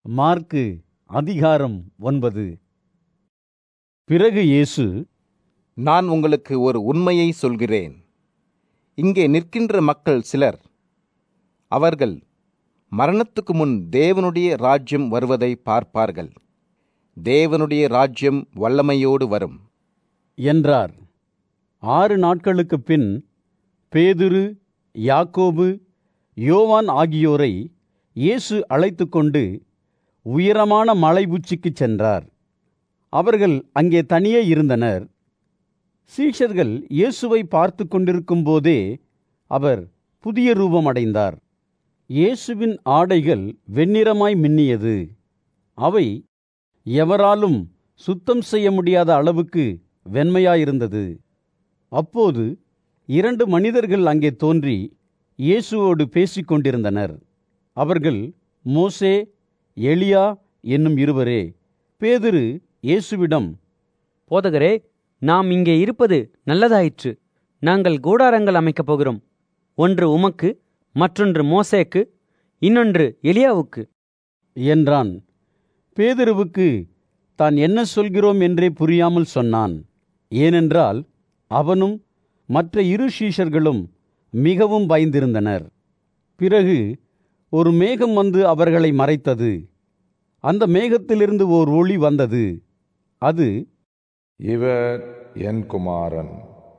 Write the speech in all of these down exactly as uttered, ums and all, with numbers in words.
Mark அதிகாரம் ஒன்பது. பிறகு இயேசு, நான் உங்களுக்கு ஒரு உண்மையை சொல்கிறேன். இங்கே நிற்கின்ற மக்கள் சிலர், அவர்கள் மரணத்துக்கு முன் தேவனுடைய ராஜ்யம் வருவதை பார்ப்பார்கள். தேவனுடைய ராஜ்யம் வல்லமையோடு வரும் என்றார். ஆறு நாட்களுக்குப் பின் பேதுரு, யாக்கோபு, யோவான் ஆகியோரை இயேசு அழைத்து கொண்டு உயரமான மலை உச்சிக்குச் சென்றார். அவர்கள் அங்கே தனியே இருந்தனர். சீஷர்கள் இயேசுவை பார்த்து கொண்டிருக்கும் போதே அவர் புதிய ரூபமடைந்தார். இயேசுவின் ஆடைகள் வெண்ணிறமாய் மின்னியது. அவை எவராலும் சுத்தம் செய்ய முடியாத அளவுக்கு வெண்மையாயிருந்தது. அப்போது இரண்டு மனிதர்கள் அங்கே தோன்றி இயேசுவோடு பேசிக் கொண்டிருந்தனர். அவர்கள் மோசே, எலியா என்னும் இருவரே. பேதுரு இயேசுவிடம், போதகரே, நாம் இங்கே இருப்பது நல்லதாயிற்று. நாங்கள் கூடாரங்கள் அமைக்கப் போகிறோம். ஒன்று உமக்கு, மற்றொன்று மோசேக்கு, இன்னொன்று எலியாவுக்கு என்றான். பேதுருவுக்கு தான் என்ன சொல்கிறோம் என்றே புரியாமல் சொன்னான். ஏனென்றால் அவனும் மற்ற இரு சீஷர்களும் மிகவும் பயந்திருந்தனர். பிறகு ஒரு மேகம் வந்து அவர்களை மறைத்தது. அந்த மேகத்திலிருந்து ஓர் ஒளி வந்தது. அது, இவர் என் குமாரன்,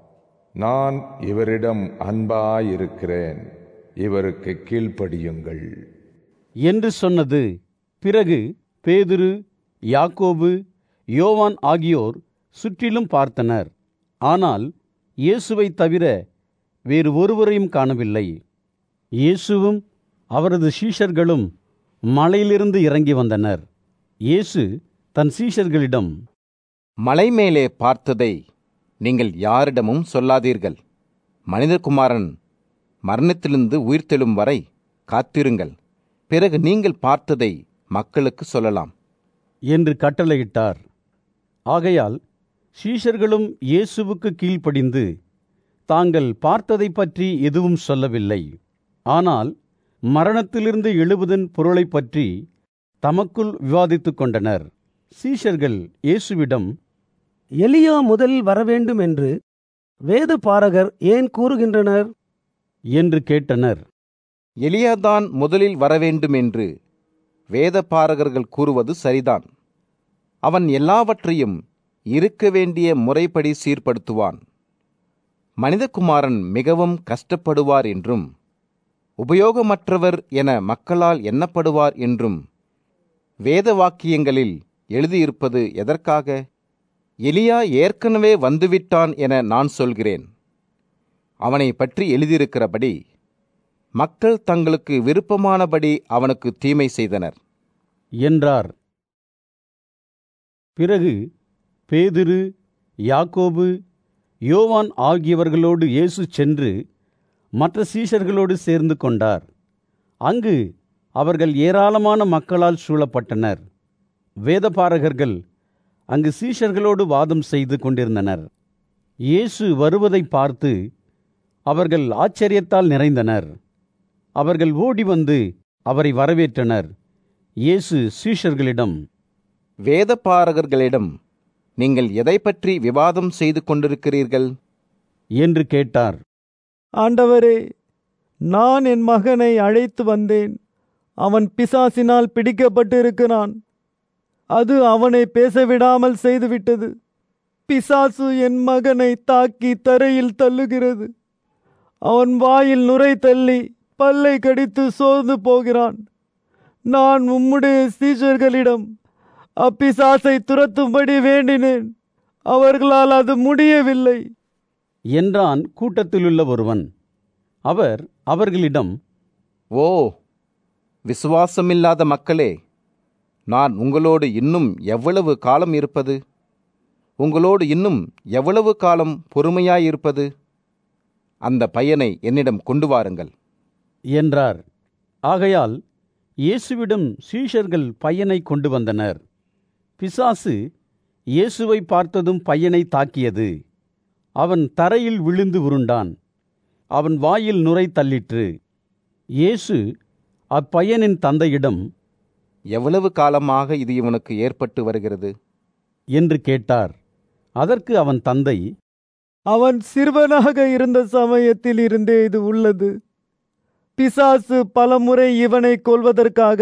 நான் இவரிடம் அன்பாயிருக்கிறேன், இவருக்கு கீழ்ப்படியுங்கள் என்று சொன்னது. பிறகு பேதுரு, யாக்கோபு, யோவான் ஆகியோர் சுற்றிலும் பார்த்தனர். ஆனால் இயேசுவை தவிர வேறு ஒருவரையும் காணவில்லை. இயேசுவும் அவரது சீஷர்களும் மலையிலிருந்து இறங்கி வந்தனர். இயேசு தன் சீஷர்களிடம், மலை மேலே பார்த்ததை நீங்கள் யாரிடமும் சொல்லாதீர்கள். மனிதகுமாரன் மரணத்திலிருந்து உயிர்த்தெழும் வரை காத்திருங்கள். பிறகு நீங்கள் பார்த்ததை மக்களுக்கு சொல்லலாம் என்று கட்டளையிட்டார். ஆகையால் சீஷர்களும் இயேசுவுக்கு கீழ்ப்படிந்து தாங்கள் பார்த்ததை பற்றி எதுவும் சொல்லவில்லை. ஆனால் மரணத்திலிருந்து எழுவதன் பொருளை பற்றி தமக்குள் விவாதித்துக் கொண்டனர். சீஷர்கள் இயேசுவிடம், எலியா முதலில் வரவேண்டும் என்று வேத பாரகர் ஏன் கூறுகின்றனர் என்று கேட்டனர். எலியாதான் முதலில் வரவேண்டும் என்று வேத பாரகர்கள் கூறுவது சரிதான். அவன் எல்லாவற்றையும் இருக்க வேண்டிய முறைப்படி சீர்படுத்துவான். மனிதகுமாரன் மிகவும் கஷ்டப்படுவார் என்றும் உபயோகமற்றவர் என மக்களால் எண்ணப்படுவார் என்றும் வேத வாக்கியங்களில் எழுதியிருப்பது எதற்காக? எலியா ஏற்கனவே வந்துவிட்டான் என நான் சொல்கிறேன். அவனை பற்றி எழுதியிருக்கிறபடி மக்கள் தங்களுக்கு விருப்பமானபடி அவனுக்கு தீமை செய்தனர் என்றார். பிறகு பேதுரு, யாக்கோபு, யோவான் ஆகியவர்களோடு இயேசு சென்று மற்ற சீஷர்களோடு சேர்ந்து கொண்டார். அங்கு அவர்கள் ஏராளமான மக்களால் சூழப்பட்டனர். வேதபாரகர்கள் அங்கு சீஷர்களோடு வாதம் செய்து கொண்டிருந்தனர். இயேசு வருவதை பார்த்து அவர்கள் ஆச்சரியத்தால் நிறைந்தனர். அவர்கள் ஓடி வந்து அவரை வரவேற்றனர். இயேசு சீஷர்களிடம், வேதபாரகர்களிடம் நீங்கள் எதை பற்றி விவாதம் செய்து கொண்டிருக்கிறீர்கள் என்று கேட்டார். ஆண்டவரே, நான் என் மகனை அழைத்து வந்தேன். அவன் பிசாசினால் பிடிக்கப்பட்டிருக்கிறான். அது அவனை பேசவிடாமல் செய்துவிட்டது. பிசாசு என் மகனை தாக்கி தரையில் தள்ளுகிறது. அவன் வாயில் நுரை தள்ளி பல்லை கடித்து சோர்ந்து போகிறான். நான் உம்முடைய சீஷர்களிடம் அப்பிசாசை துரத்தும்படி வேண்டினேன். அவர்களால் அது முடியவில்லை என்றான் கூட்டத்திலுள்ள ஒருவன். அவர் அவர்களிடம், ஓ விசுவாசமில்லாத மக்களே, நான் உங்களோடு இன்னும் எவ்வளவு காலம் இருப்பது? உங்களோடு இன்னும் எவ்வளவு காலம் பொறுமையாயிருப்பது? அந்த பையனை என்னிடம் கொண்டு வாருங்கள் என்றார். ஆகையால் இயேசுவிடம் சீஷர்கள் பையனை கொண்டு வந்தனர். பிசாசு இயேசுவை பார்த்ததும் பையனை தாக்கியது. அவன் தரையில் விழுந்து உருண்டான். அவன் வாயில் நுரை தள்ளிற்று. இயேசு அப்பையனின் தந்தையிடம், எவ்வளவு காலமாக இது இவனுக்கு ஏற்பட்டு வருகிறது என்று கேட்டார். அதற்கு அவன் தந்தை, அவன் சிறுவனாக இருந்த சமயத்தில் இருந்தே இது உள்ளது. பிசாசு பலமுறை இவனை கொல்வதற்காக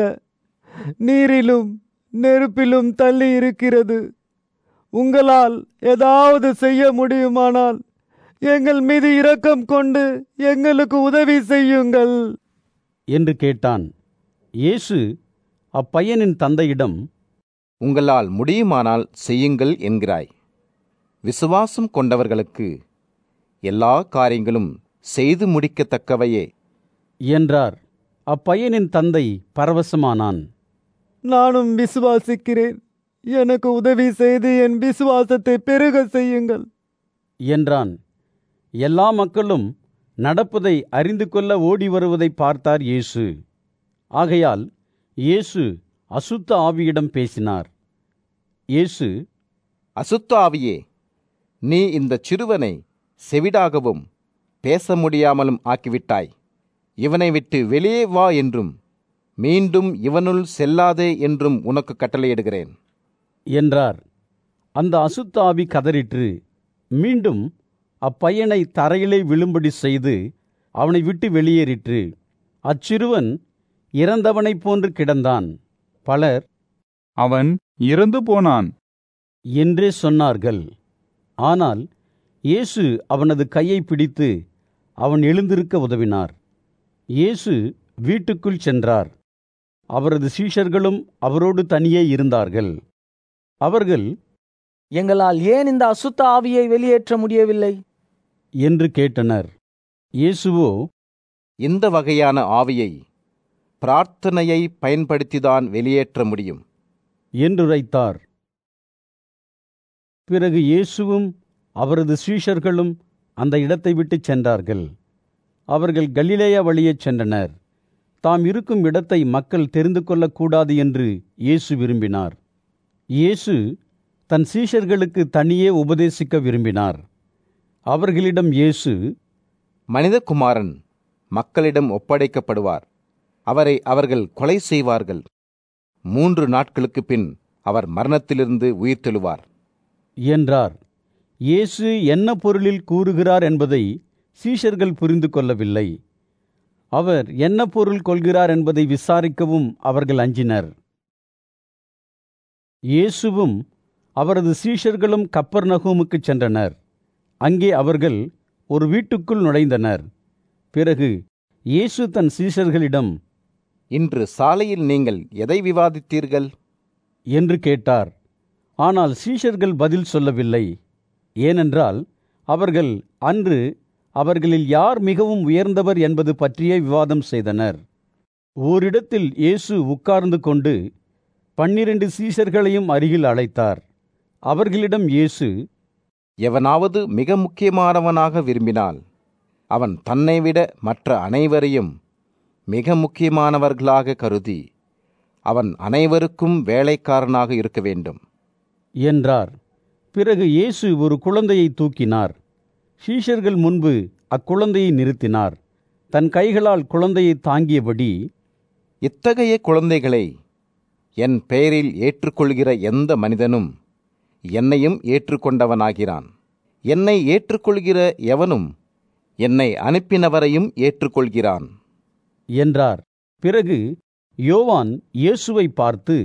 நீரிலும் நெருப்பிலும் தள்ளி இருக்கிறது. உங்களால் ஏதாவது செய்ய முடியுமானால் எங்கள் மீது இரக்கம் கொண்டு எங்களுக்கு உதவி செய்யுங்கள் என்று கேட்டான். இயேசு அப்பையனின் தந்தையிடம், உங்களால் முடியுமானால் செய்யுங்கள் என்கிறாய். விசுவாசம் கொண்டவர்களுக்கு எல்லா காரியங்களும் செய்து முடிக்கத்தக்கவையே என்றார். அப்பையனின் தந்தை பரவசமானான். நானும் விசுவாசிக்கிறேன், எனக்கு உதவி செய்து என் விசுவாசத்தை பெருக செய்யுங்கள் என்றான். எல்லா மக்களும் நடப்பதை அறிந்து கொள்ள ஓடி வருவதை பார்த்தார் இயேசு. ஆகையால் இயேசு அசுத்த ஆவியிடம் பேசினார். இயேசு, அசுத்த ஆவியே, நீ இந்த சிறுவனை செவிடாகவும் பேச முடியாமலும் ஆக்கிவிட்டாய். இவனை விட்டு வெளியே வா என்றும் மீண்டும் இவனுள் செல்லாதே என்றும் உனக்கு கட்டளையிடுகிறேன் என்றார். அந்த அசுத்த ஆவி கதறிற்று. மீண்டும் அப்பையனை தரையிலே விழும்படி செய்து அவனை விட்டு வெளியேறிற்று. அச்சிறுவன் இறந்தவனைப் போன்று கிடந்தான். பலர், அவன் இறந்து போனான் என்றே சொன்னார்கள். ஆனால் இயேசு அவனது கையை பிடித்து அவன் எழுந்திருக்க உதவினார். இயேசு வீட்டுக்குள் சென்றார். அவரது சீஷர்களும் அவரோடு தனியே இருந்தார்கள். அவர்கள், எங்களால் ஏன் இந்த அசுத்த ஆவியை வெளியேற்ற முடியவில்லை என்று கேட்டனர். இயேசுவோ, இந்த வகையான ஆவியை பிரார்த்தனையை பயன்படுத்திதான் வெளியேற்ற முடியும் என்றுரைத்தார். பிறகு இயேசுவும் அவரது சீஷர்களும் அந்த இடத்தை விட்டுச் சென்றார்கள். அவர்கள் கலிலேயா வழியேச் சென்றனர். தாம் இருக்கும் இடத்தை மக்கள் தெரிந்து கொள்ளக்கூடாது என்று இயேசு விரும்பினார். இயேசு தன் சீஷர்களுக்கு தனியே உபதேசிக்க விரும்பினார். அவர்களிடம் இயேசு, மனிதகுமாரன் மக்களிடம் ஒப்படைக்கப்படுவார். அவரை அவர்கள் கொலை செய்வார்கள். மூன்று நாட்களுக்கு பின் அவர் மரணத்திலிருந்து உயிர்த்தெழுவார் என்றார். இயேசு என்ன பொருளில் கூறுகிறார் என்பதை சீஷர்கள் புரிந்து கொள்ளவில்லை. அவர் என்ன பொருள் கொள்கிறார் என்பதை விசாரிக்கவும் அவர்கள் அஞ்சினர். இயேசுவும் அவரது சீஷர்களும் கப்பர்நகூமுக்குச் சென்றனர். அங்கே அவர்கள் ஒரு வீட்டுக்குள் நுழைந்தனர். பிறகு இயேசு தன் சீஷர்களிடம், இன்று சாலையில் நீங்கள் எதை விவாதித்தீர்கள் என்று கேட்டார். ஆனால் சீஷர்கள் பதில் சொல்லவில்லை. ஏனென்றால் அவர்கள் அன்று அவர்களில் யார் மிகவும் உயர்ந்தவர் என்பது பற்றியே விவாதம் செய்தனர். ஓரிடத்தில் இயேசு உட்கார்ந்து கொண்டு பன்னிரண்டு சீஷர்களையும் அருகில் அழைத்தார். அவர்களிடம் இயேசு, எவனாவது மிக முக்கியமானவனாக விரும்பினால் அவன் தன்னை விட மற்ற அனைவரையும் மிக முக்கியமானவர்களாக கருதி அவன் அனைவருக்கும் வேலைக்காரனாக இருக்க வேண்டும் என்றார். பிறகு இயேசு ஒரு குழந்தையை தூக்கினார். சீஷர்கள் முன்பு அக்குழந்தையை நிறுத்தினார். தன் கைகளால் குழந்தையை தாங்கியபடி, இத்தகைய குழந்தைகளை என் பெயரில் ஏற்றுக்கொள்கிற எந்த மனிதனும் என்னையும் ஏற்றுக்கொண்டவனாகிறான். என்னை ஏற்றுக்கொள்கிற எவனும் என்னை அனுப்பினவரையும் ஏற்றுக்கொள்கிறான் என்றார். பிறகு யோவான் இயேசுவை பார்த்து,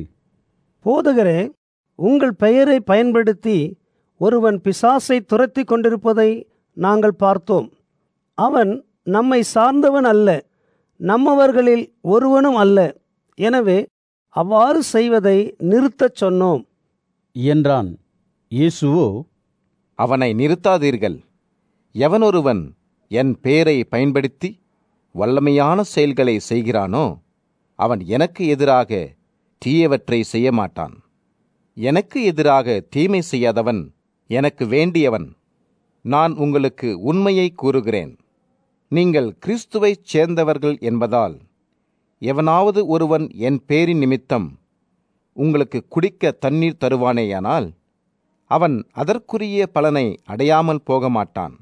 போதகரே, உங்கள் பெயரை பயன்படுத்தி ஒருவன் பிசாசை துரத்தி கொண்டிருப்பதை நாங்கள் பார்த்தோம். அவன் நம்மை சார்ந்தவன் அல்ல, நம்மவர்களில் ஒருவனும் அல்ல. எனவே அவ்வாறு செய்வதை நிறுத்தச் சொன்னோம் என்றான். இயேசுவோ, அவனை நிறுத்தாதீர்கள். எவனொருவன் என் பெயரை பயன்படுத்தி வல்லமையான செயல்களை செய்கிறானோ அவன் எனக்கு எதிராக தீயவற்றை செய்ய மாட்டான். எனக்கு எதிராக தீமை செய்யாதவன் எனக்கு வேண்டியவன். நான் உங்களுக்கு உண்மையை கூறுகிறேன். நீங்கள் கிறிஸ்துவைச் சேர்ந்தவர்கள் என்பதால் எவனாவது ஒருவன் என் பேரின் நிமித்தம் உங்களுக்கு குடிக்க தண்ணீர் தருவானேயானால் அவன் அதற்குரிய பலனை அடையாமல் போக மாட்டான்.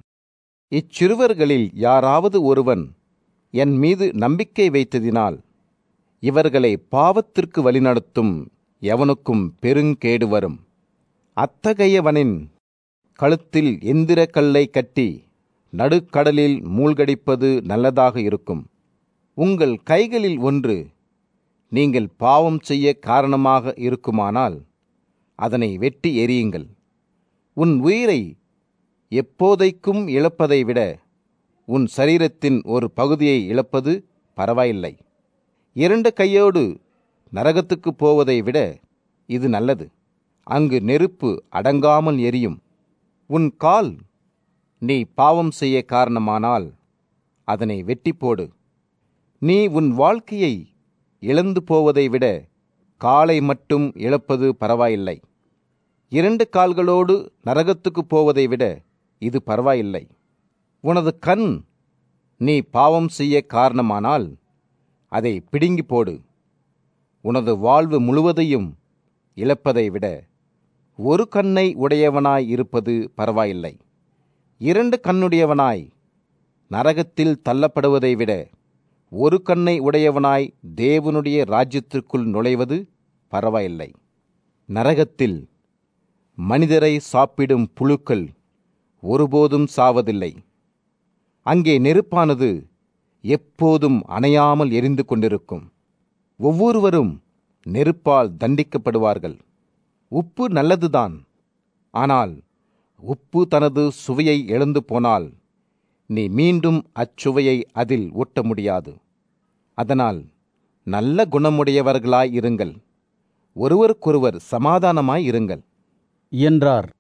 இச்சிறுவர்களில் யாராவது ஒருவன் என் மீது நம்பிக்கை வைத்ததினால் இவர்களை பாவத்திற்கு வழிநடத்தும் எவனுக்கும் பெருங்கேடு வரும். அத்தகையவனின் கழுத்தில் எந்திர கல்லை கட்டி நடுக்கடலில் மூழ்கடிப்பது நல்லதாக இருக்கும். உங்கள் கைகளில் ஒன்று நீங்கள் பாவம் செய்ய காரணமாக இருக்குமானால் அதனை வெட்டி எறியுங்கள். உன் உயிரை எப்போதைக்கும் இழப்பதை விட உன் சரீரத்தின் ஒரு பகுதியை இழப்பது பரவாயில்லை. இரண்டு கையோடு நரகத்துக்கு போவதை விட இது நல்லது. அங்கு நெருப்பு அடங்காமல் எரியும். உன் கால் நீ பாவம் செய்ய காரணமானால் அதனை வெட்டி போடு. நீ உன் வாழ்க்கையை இழந்து போவதை விட காலை மட்டும் இழப்பது பரவாயில்லை. இரண்டு கால்களோடு நரகத்துக்கு போவதை விட இது பரவாயில்லை. உனது கண் நீ பாவம் செய்ய காரணமானால் அதை பிடுங்கி போடு. உனது வாழ்வு முழுவதையும் இழப்பதை விட ஒரு கண்ணை உடையவனாய் இருப்பது பரவாயில்லை. இரண்டு கண்ணுடையவனாய் நரகத்தில் தள்ளப்படுவதை விட ஒரு கண்ணை உடையவனாய் தேவனுடைய ராஜ்யத்திற்குள் நுழைவது பரவாயில்லை. நரகத்தில் மனிதரை சாப்பிடும் புழுக்கள் ஒருபோதும் சாவதில்லை. அங்கே நெருப்பானது எப்போதும் அணையாமல் எரிந்து கொண்டிருக்கும். ஒவ்வொருவரும் நெருப்பால் தண்டிக்கப்படுவார்கள். உப்பு நல்லதுதான், ஆனால் உப்பு தனது சுவையை இழந்து போனால் நீ மீண்டும் அச்சுவையை அதில் ஒட்ட முடியாது. அதனால் நல்ல குணமுடையவர்களாய் இருங்கள், ஒருவருக்கொருவர் சமாதானமாய் இருங்கள் என்றார்.